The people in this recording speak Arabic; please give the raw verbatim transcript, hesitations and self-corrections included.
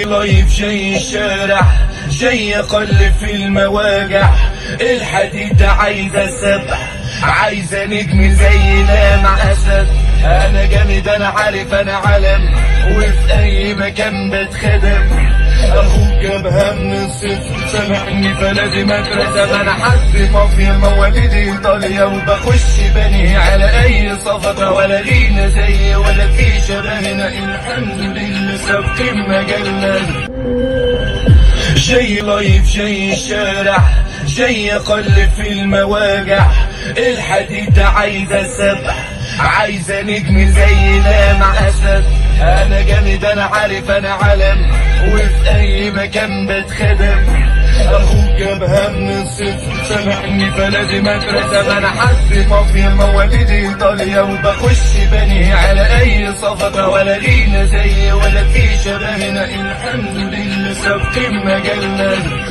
لايف جاي الشارع، جاي اقلب في المواجع. الحديد عايزة سبح، عايزة نجم زي لامع اسد. انا جامد انا عارف انا علم، وفي اي مكان بتخدم. اخوك جابها من الصفر سامحني فلازم اترسم. انا حد مافيا مواليد ايطاليا، وبخش بني على اي صفقة. ولا لينا زي ولا في شبهنا، الحمد لله سابقين مجالنا. جاي لايف جاي الشارع، جاي اقلب في المواجع. الحديد عايزة سبح، عايزة نجم زي لامع اسد. انا جامد انا عارف انا علم، وفي اي مكان بتخدم. اخوك جابها من الصفر سامحني فلازم اترسم. انا حد مافيا مواليد ايطاليا، وبخش بني على اي صفقة. ولا لينا زي ولا في شبهنا، الحمد لله سابقين مجالنا.